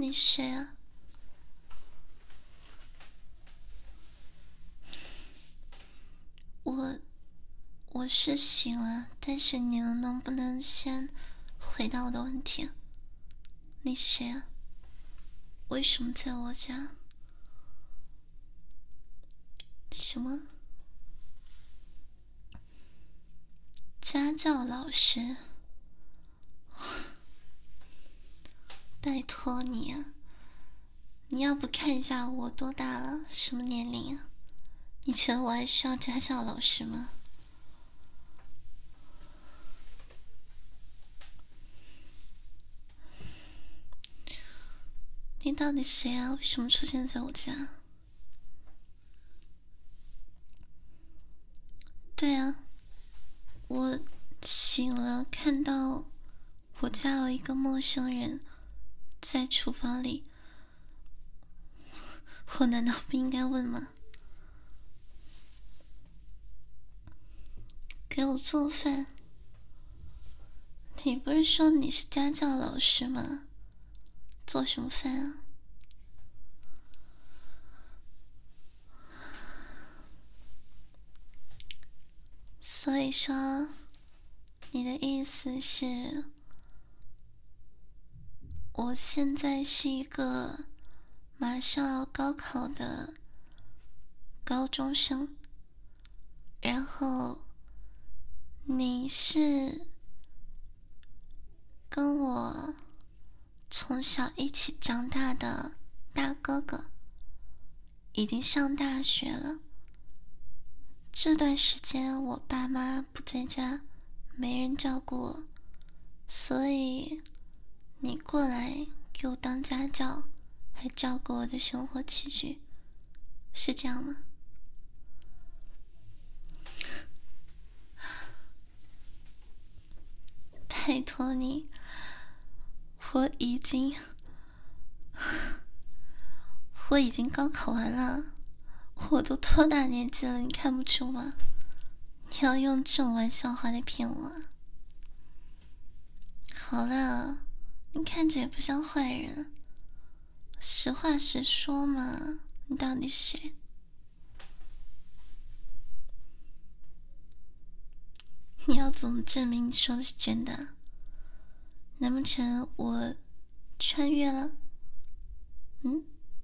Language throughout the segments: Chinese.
你谁啊？我是醒了，但是你能不能先回答我的问题？你谁啊？为什么在我家？什么？家教老师？拜托你啊！你要不看一下我多大了，什么年龄啊？你觉得我还需要家教老师吗？你到底谁啊？为什么出现在我家？对啊，我醒了，看到我家有一个陌生人在厨房里，我难道不应该问吗？给我做饭？你不是说你是家教老师吗？做什么饭啊？所以说，你的意思是，我现在是一个马上要高考的高中生，然后你是跟我从小一起长大的大哥哥，已经上大学了。这段时间我爸妈不在家，没人照顾我，所以你过来给我当家教，还照顾我的生活起居，是这样吗？拜托你，我已经高考完了，我都多大年纪了，你看不出吗？你要用这种玩笑话来骗我啊？好了，你看着也不像坏人，实话实说嘛，你到底是谁？你要怎么证明你说的是真的？难不成我穿越了？嗯？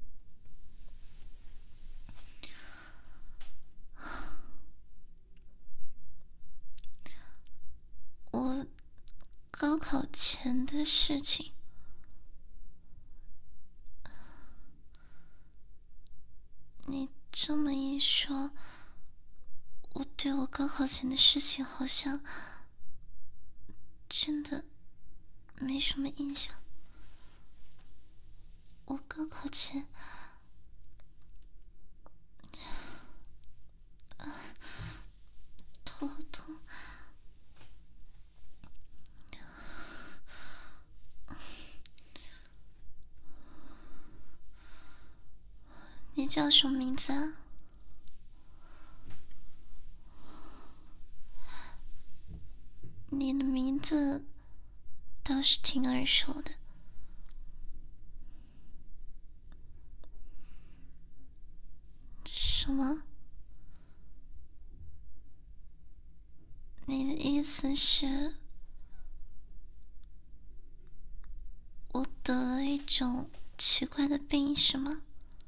我高考前的事情，你这么一说，我对我高考前的事情好像真的没什么印象。我高考前，头痛。你叫什么名字啊？你的名字倒是挺耳熟的。什么？你的意思是，我得了一种奇怪的病，是吗？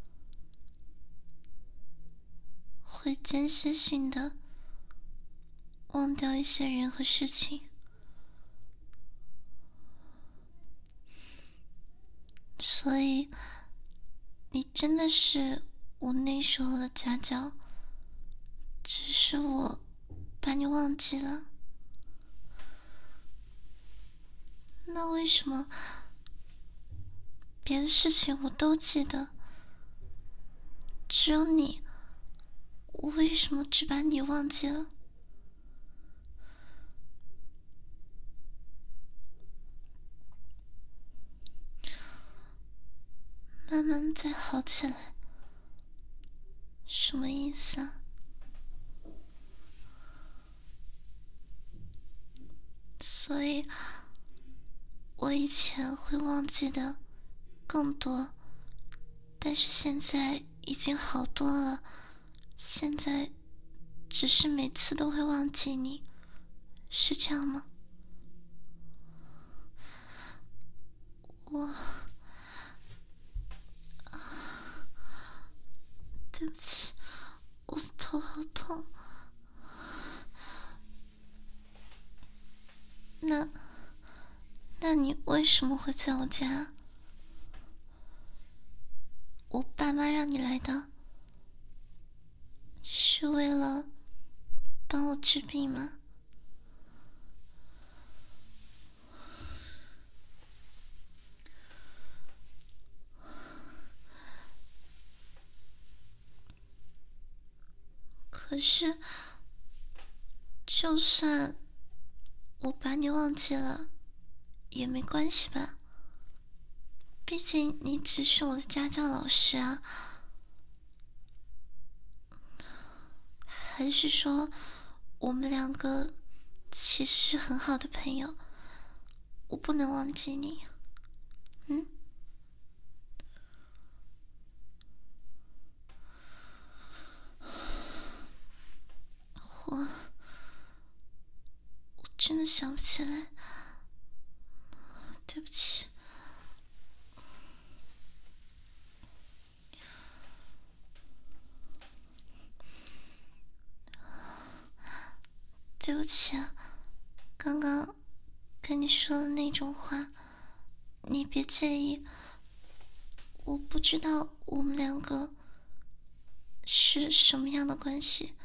会间歇性的忘掉一些人和事情。所以，你真的是我那时候的家教，只是我把你忘记了。那为什么别的事情我都记得，只有你，我为什么只把你忘记了？慢慢再好起来，什么意思啊？所以，我以前会忘记的更多，但是现在已经好多了。现在只是每次都会忘记你，是这样吗？对不起，我的头好痛。那你为什么会在我家？我爸妈让你来的，是为了帮我治病吗？可是，就算我把你忘记了，也没关系吧？毕竟你只是我的家教老师啊。还是说，我们两个其实是很好的朋友，我不能忘记你？嗯？我真的想不起来，对不起。对不起啊，刚刚跟你说的那种话，你别介意。我不知道我们两个是什么样的关系。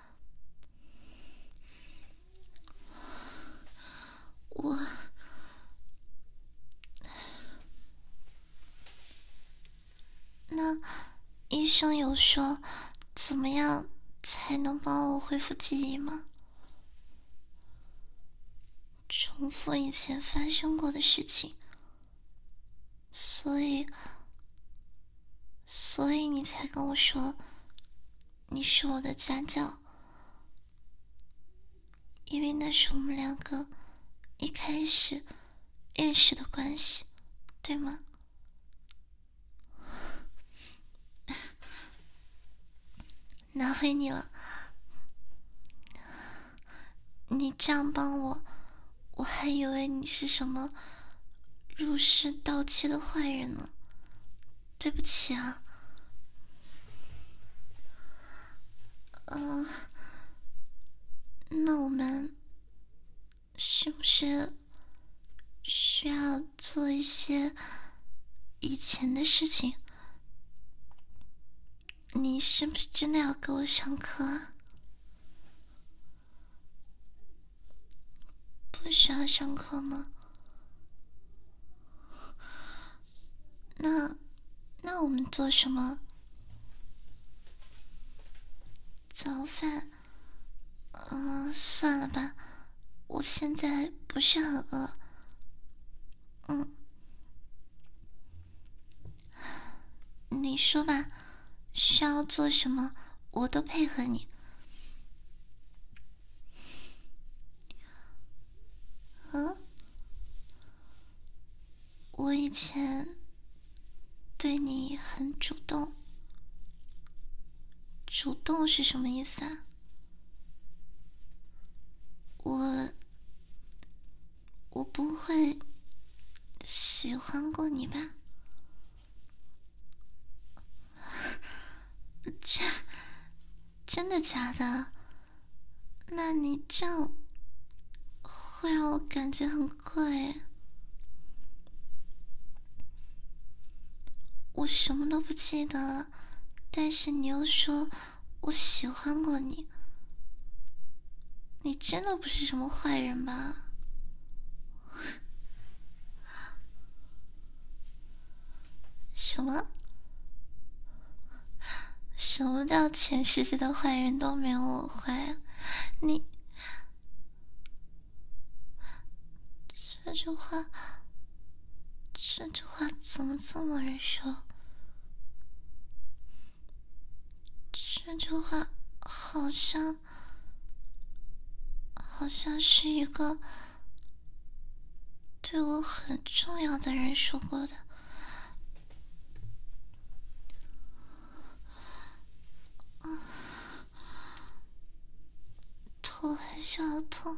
那医生有说怎么样才能帮我恢复记忆吗？重复以前发生过的事情，所以你才跟我说你是我的家教，因为那是我们两个一开始认识的关系，对吗？难为你了，你这样帮我，我还以为你是什么入室盗窃的坏人呢。对不起啊。那我们是不是需要做一些以前的事情？你是不是真的要给我上课啊？不需要上课吗？那我们做什么？早饭？算了吧，我现在不是很饿。你说吧，需要做什么，我都配合你。嗯，我以前对你很主动，主动是什么意思啊？我不会喜欢过你吧？这真的假的？那你这样会让我感觉很怪。我什么都不记得了，但是你又说我喜欢过你，你真的不是什么坏人吧？什么？什么叫全世界的坏人都没有我坏啊？你这句话，这句话怎么这么人说？这句话好像是一个对我很重要的人说过的。 就好痛。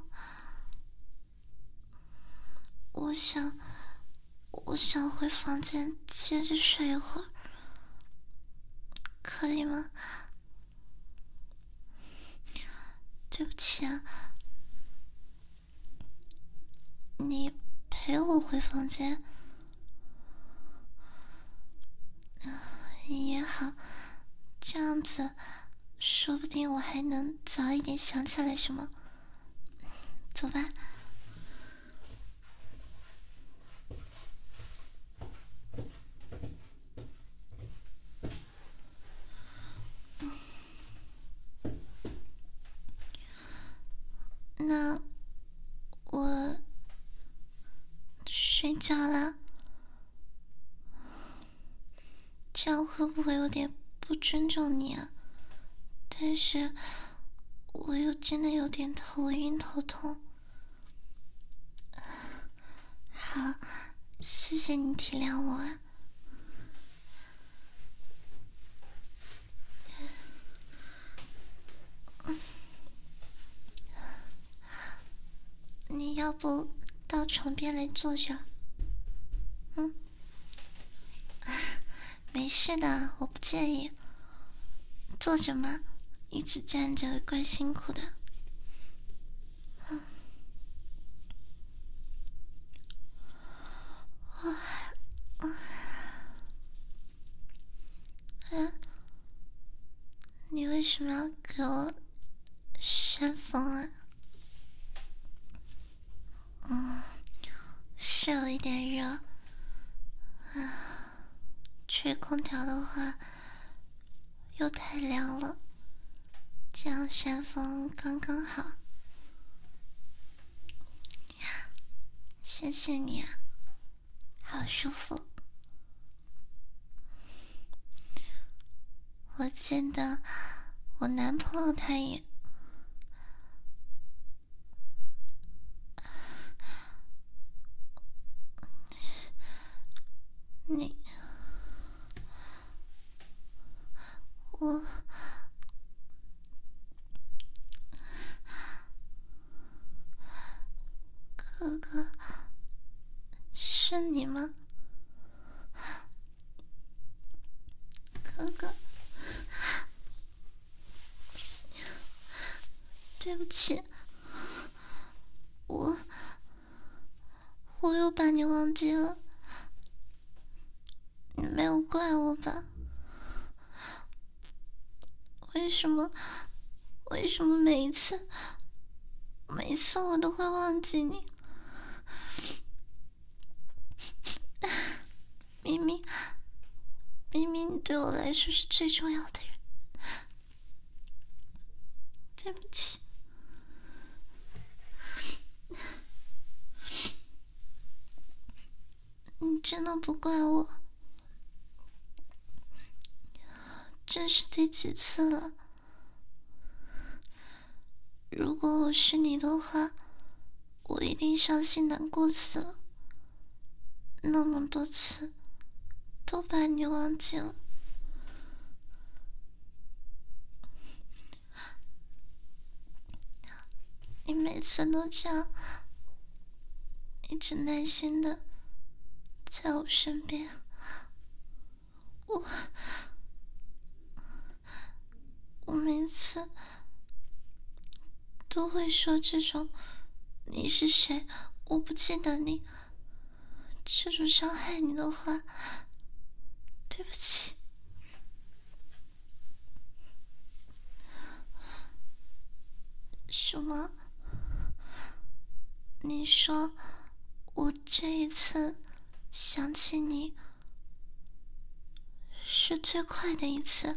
我想回房间接着睡一会儿，可以吗？对不起啊，你陪我回房间也好，这样子说不定我还能早一点想起来什么。走吧。那我睡觉啦，这样会不会有点不尊重你啊？但是我又真的有点头晕头痛。好，谢谢你体谅我啊。你要不到床边来坐着？没事的，我不介意。坐着嘛，一直站着怪辛苦的。你为什么要给我扇风啊？是有一点热，吹空调的话又太凉了，这样扇风刚刚好。谢谢你啊，好舒服。我记得我男朋友他也，你，我，哥哥，是你吗？哥哥，对不起，我又把你忘记了，你没有怪我吧？为什么每一次我都会忘记你？明明你对我来说是最重要的人，对不起。你真的不怪我？这是第几次了？如果我是你的话，我一定伤心难过死了。那么多次都把你忘记了。你每次都这样，一直耐心的在我身边，我每次都会说这种你是谁，我不记得你，这种伤害你的话。对不起。什么？你说我这一次想起你是最快的一次？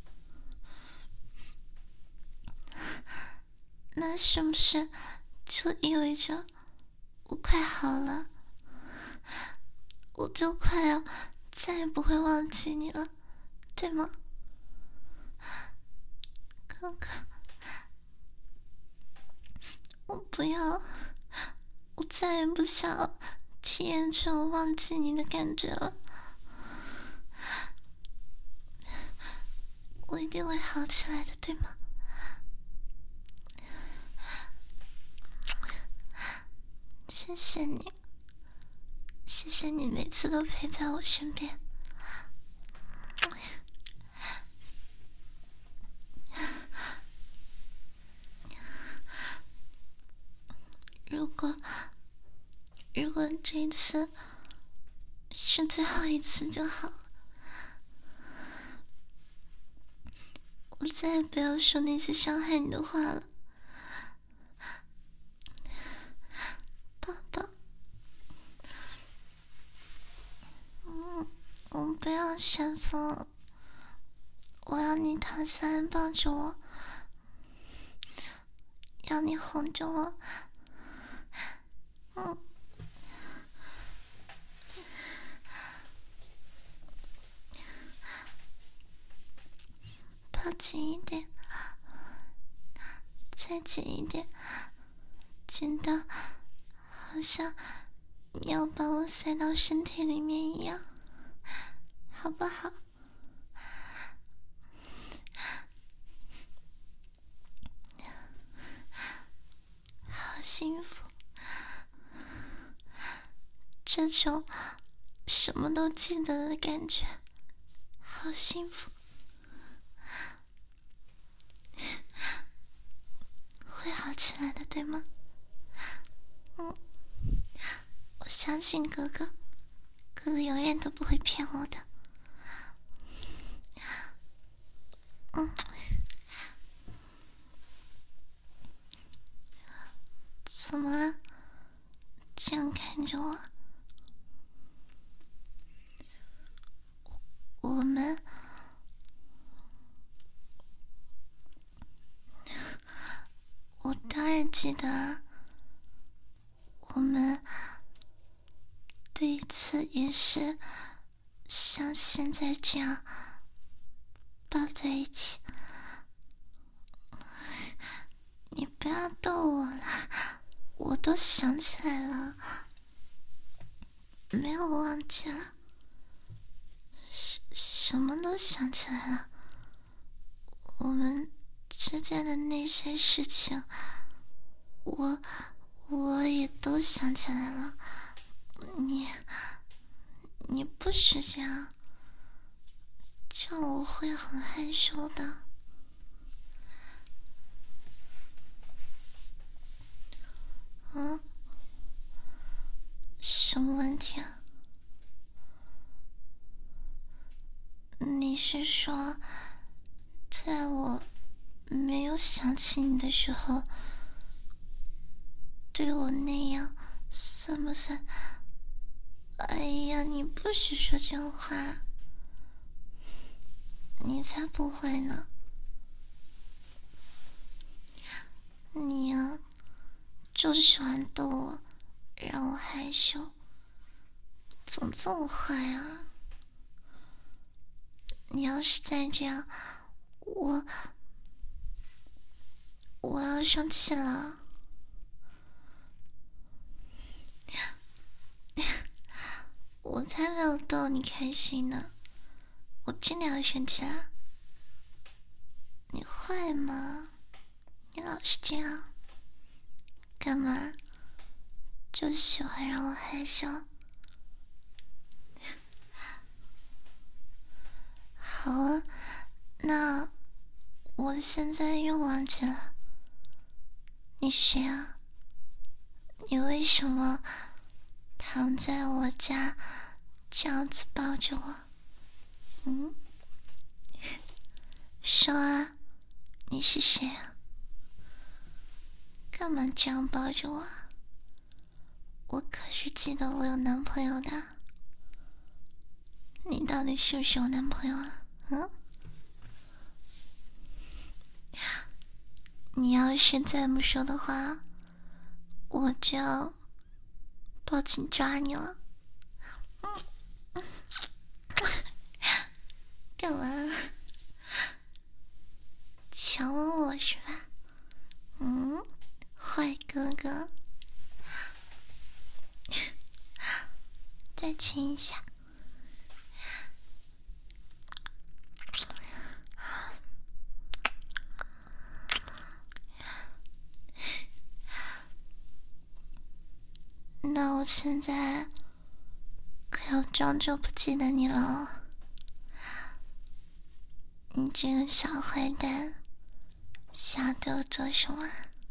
那是不是就意味着我快好了？我就快要再也不会忘记你了，对吗？哥哥，我不要，我再也不想体验这种忘记你的感觉了。我一定会好起来的，对吗？ 谢谢你，谢谢你每次都陪在我身边。如果这一次是最后一次就好了，我再也不要说那些伤害你的话了，宝宝。我们不要山峰，我要你躺下来抱着我，要你哄着我。抱紧一点，再紧一点，紧到好像你要把我塞到身体里面一样，好不好？好幸福，这种什么都记得的感觉，好幸福。会好起来的，对吗？我相信哥哥，哥哥永远都不会骗我的。怎么了？这样看着我？我当然记得啊，我们第一次也是像现在这样抱在一起。你不要逗我了，我都想起来了，没有忘记了，什么都想起来了。我们之间的那些事情，我也都想起来了。你不许这样，这样我会很害羞的。什么问题啊？你是说，在我没有想起你的时候，对我那样，算不算？哎呀，你不许说这种话，你才不会呢。你呀，就喜欢逗我，让我害羞，怎么这么坏啊？你要是再这样，我要生气了。我才没有逗你开心呢，我真的要生气了。你坏吗？你老是这样，干嘛？就喜欢让我害羞？好啊，那我现在又忘记了，你是谁啊？你为什么躺在我家这样子抱着我？说啊，你是谁啊？干嘛这样抱着我？我可是记得我有男朋友的。你到底是不是我男朋友啊？你要是再不说的话，我就要报警抓你了。干嘛？强吻我是吧？坏哥哥。再亲一下。 现在可要装作不记得你了。你这个小坏蛋，想对我做什么？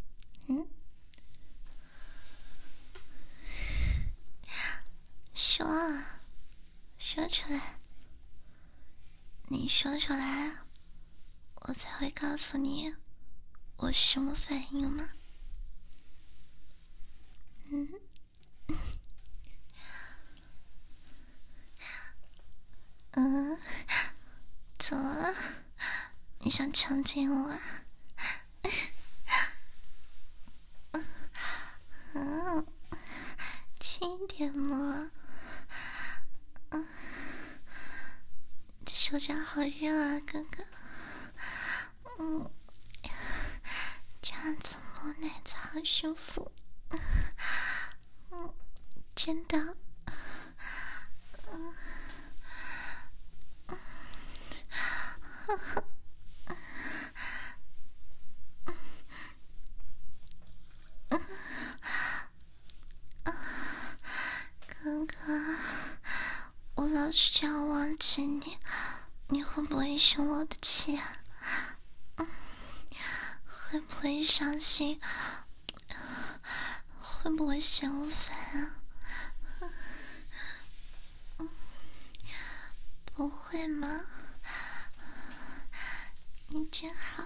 说啊，说出来。你说出来，我才会告诉你我是什么反应吗？怎么了？你想强奸我啊？轻一点嘛。这手掌好热啊，哥哥。这样子摸奶子好舒服。真的。哥哥，我老是这样忘记你，你会不会生我的气啊？会不会伤心？会不会嫌我烦啊？不会吗？你真好。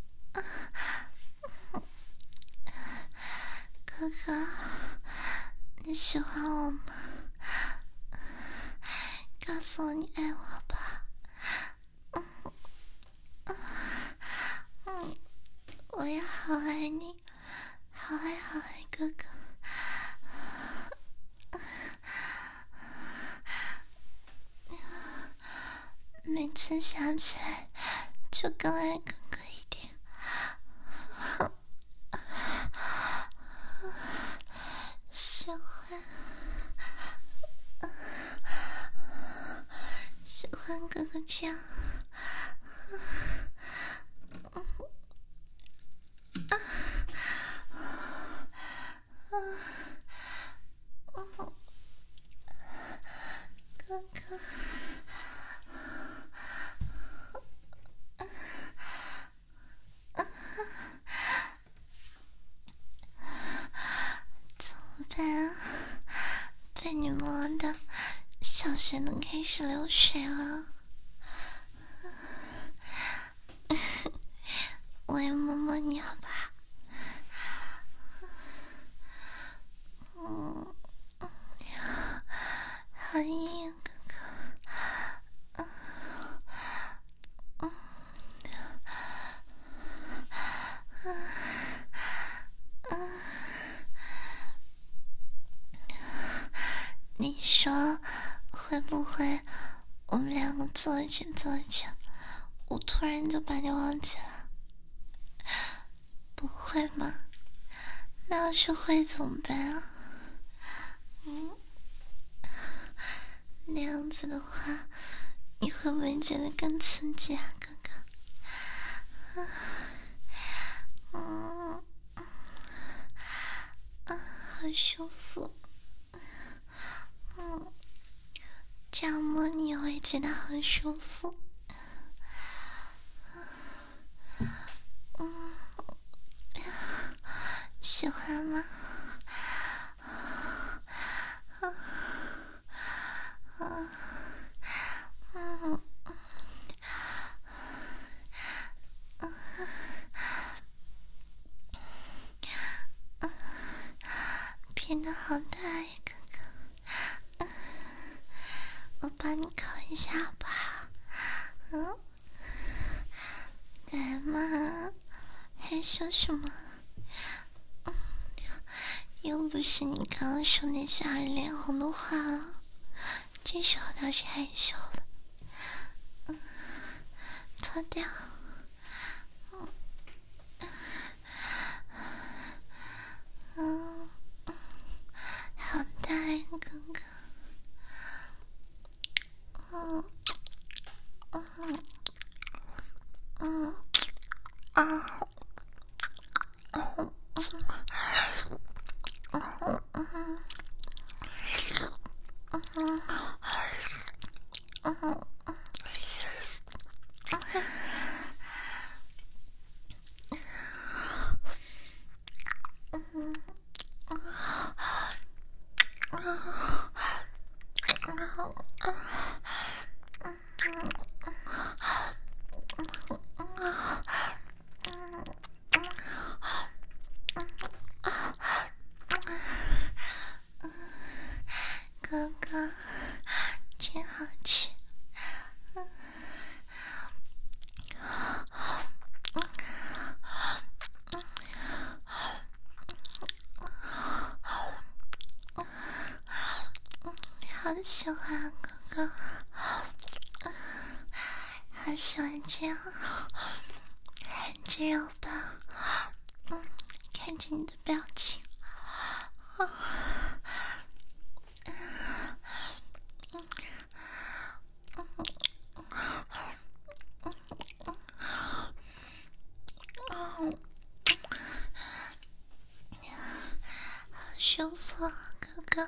哥哥，你喜欢我吗？告诉我你爱我吧。我也好爱你，好爱好爱哥哥。每次想起来就更爱哥哥一点。喜欢哥哥这样。哥哥，怎么办啊？被你摸的小穴都开始流水了。我也摸摸你好不好？好硬，哥哥。你说会不会我们两个做着做着，我突然就把你忘记了？不会吗？那要是会怎么办啊？那样子的话，你会不会觉得更刺激啊，哥哥？好舒服。这样摸你也会觉得很舒服。喜欢吗？变得好大呀，哥哥。我帮你烤一下好不好？来嘛，害羞什么？又不是你刚刚说那些让人脸红的话了，这时候倒是害羞了。脱掉。好大呀，哥哥。 哥哥，真好吃。好喜欢哥哥，好喜欢这样含着肉棒，看着你的表情，好舒服，哥哥。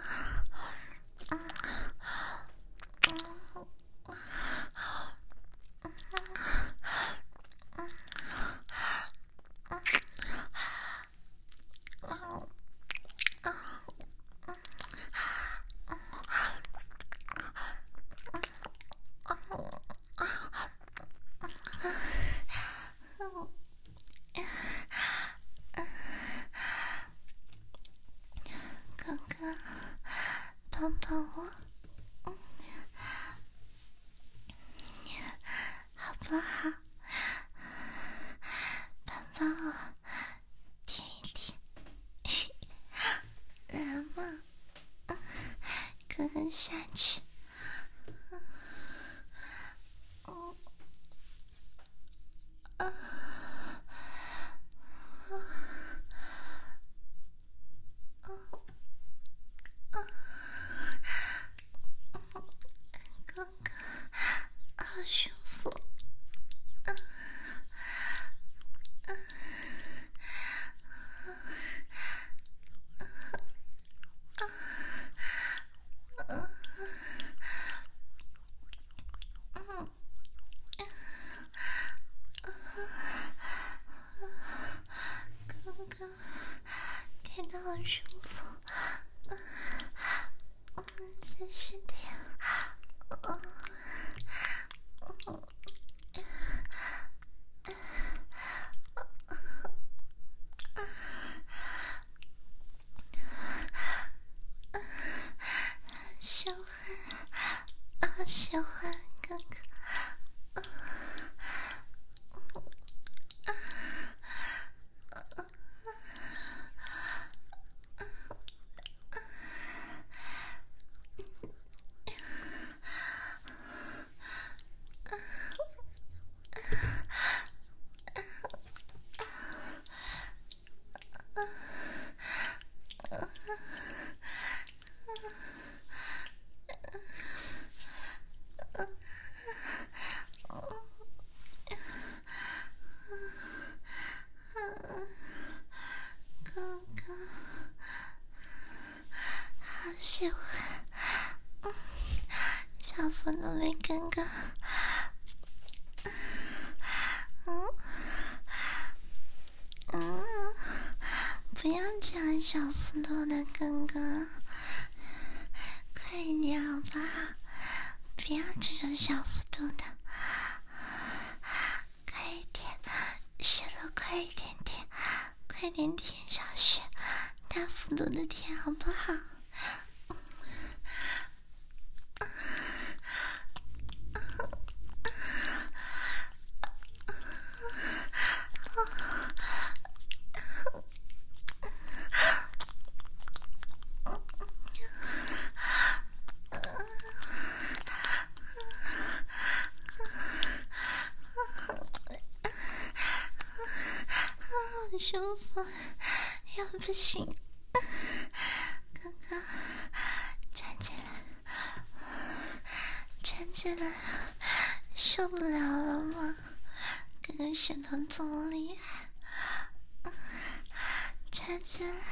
哥哥，抱抱我，好不好？抱抱我，舔一舔，来嘛，哥哥下去。哥哥，好舒服。哥哥，看到好舒服。继续舔。喜欢，喜欢哥哥。哥哥，好喜欢，小腹都没哥哥。不要这样小腹肚的哥哥，快一点好不好？不要这种小腹肚的，快一点，舌头快一点点，快点舔小穴，大幅度的舔好不好？好舒服，要不行，哥哥，站起来，站起来，受不了了吗？哥哥舌头这么厉害，站起来。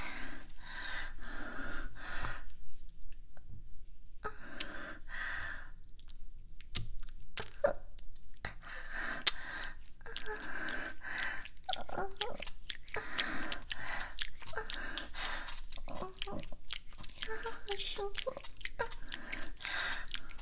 好舒服，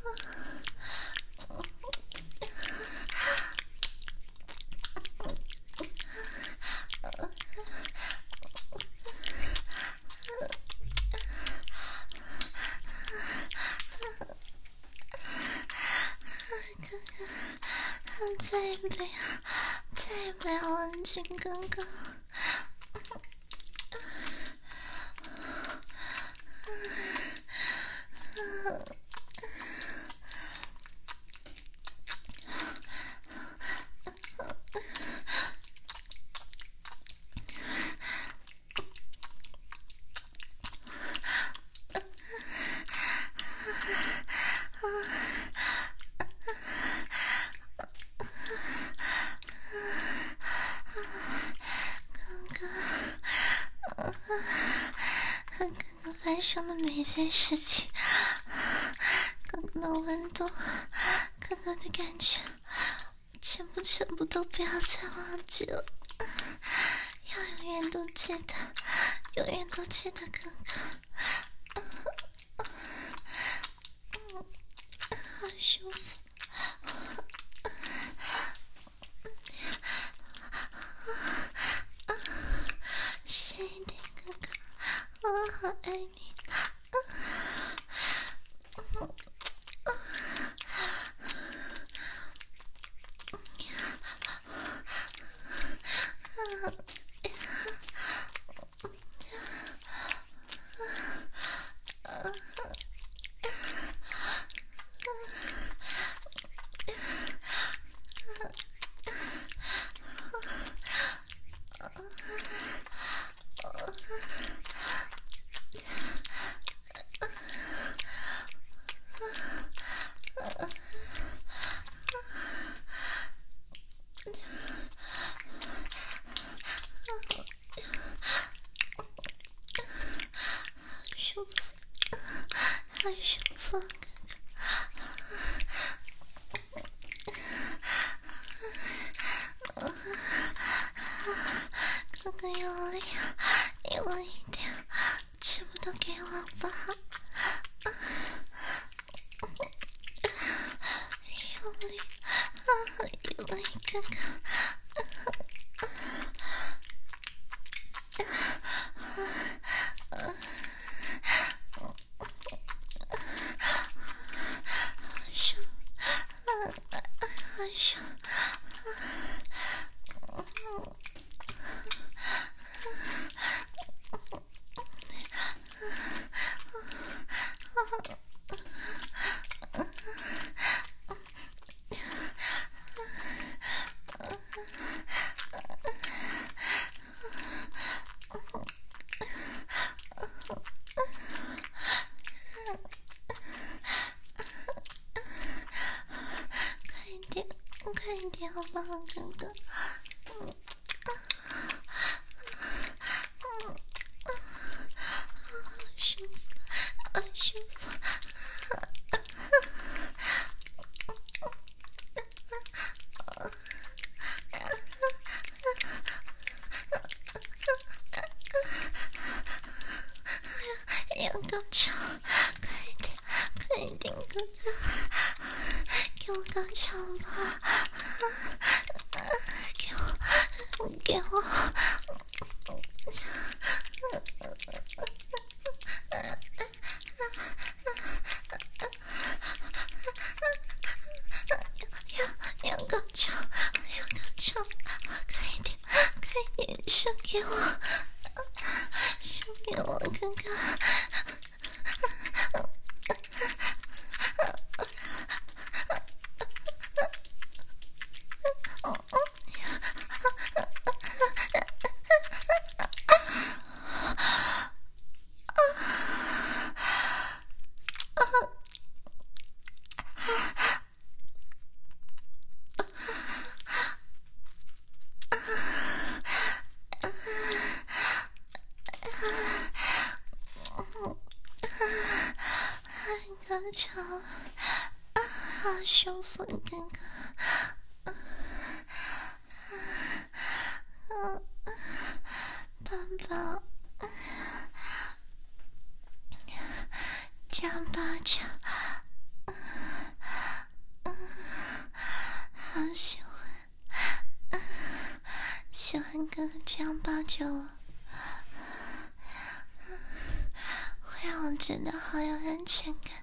再也不要忘记哥哥。和哥哥发生的每一件事情，哥哥的温度，哥哥的感觉，全部都不要再忘记了，要永远都记得，永远都记得哥哥。好舒服。深一点，哥哥，我好爱你。好舒服，哥哥用力一点，全部都给我吧。用力，哥哥。快一点好不好，哥哥？舒服，舒服。要高潮，快一点，哥哥，给我高潮吧！给我！要高潮，快一点，射给我，哥哥。高潮，好舒服，哥哥。宝宝，这样抱着，好喜欢，喜欢哥哥这样抱着我，会让我觉得好有安全感。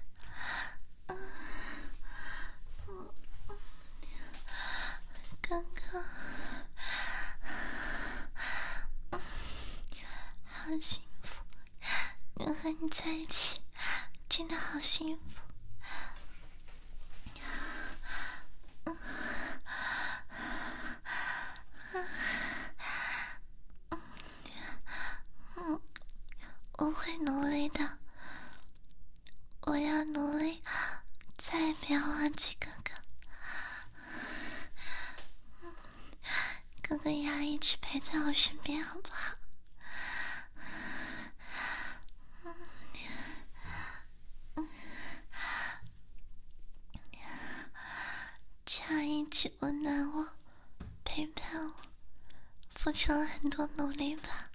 你在一起真的好幸福。我会努力的，我要努力，再也不要忘记哥哥。哥哥也要一直陪在我身边，好不好？这样一直温暖我，陪伴我，付出了很多努力吧。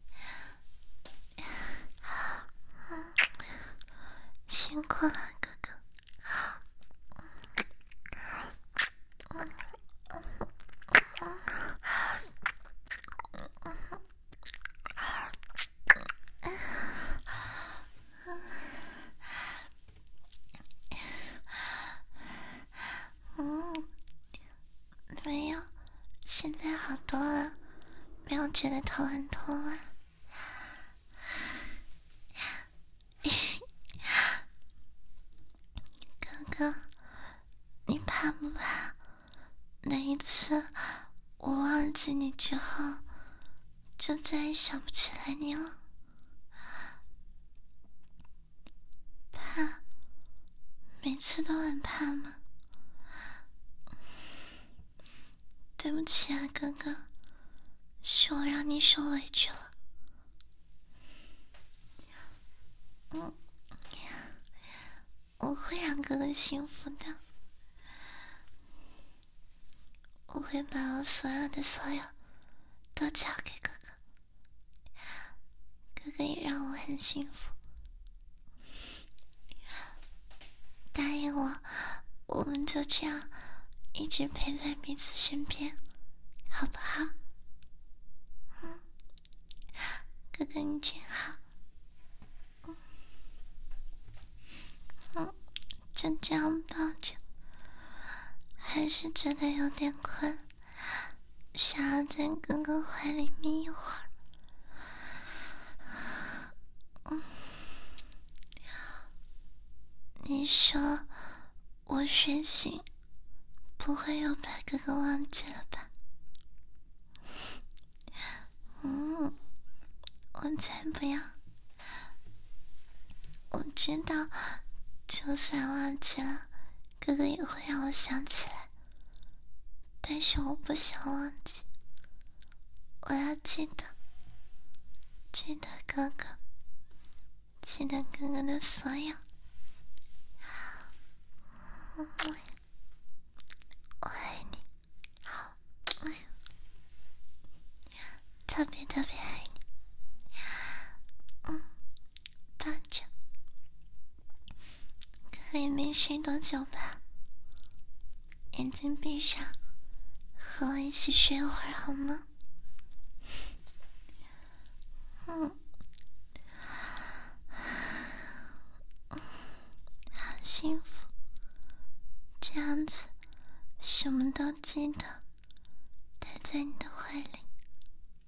辛苦了，哥哥。没有，现在好多了，没有觉得头很痛了。哥哥，你怕不怕？那一次我忘记你之后，就再也想不起来你了。怕？每次都很怕吗？对不起啊，哥哥，是我让你受委屈了。我会让哥哥幸福的，我会把我所有的所有都交给哥哥，哥哥也让我很幸福。答应我，我们就这样一直陪在彼此身边，好不好？哥哥你真好。就这样抱着，还是觉得有点困，想要在哥哥怀里眯一会儿。你说我睡醒不会又把哥哥忘记了吧？我才不要。我知道就算忘记了，哥哥也会让我想起来，但是我不想忘记，我要记得，记得哥哥，记得哥哥的所有。我爱你，特别特别爱你。抱着，哥哥也没睡多久吧，眼睛闭上，和我一起睡会儿好吗？好幸福，这样子什么都记得，待在你的怀里，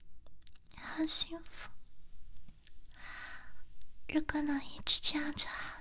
好幸福。如果能一直这样就好。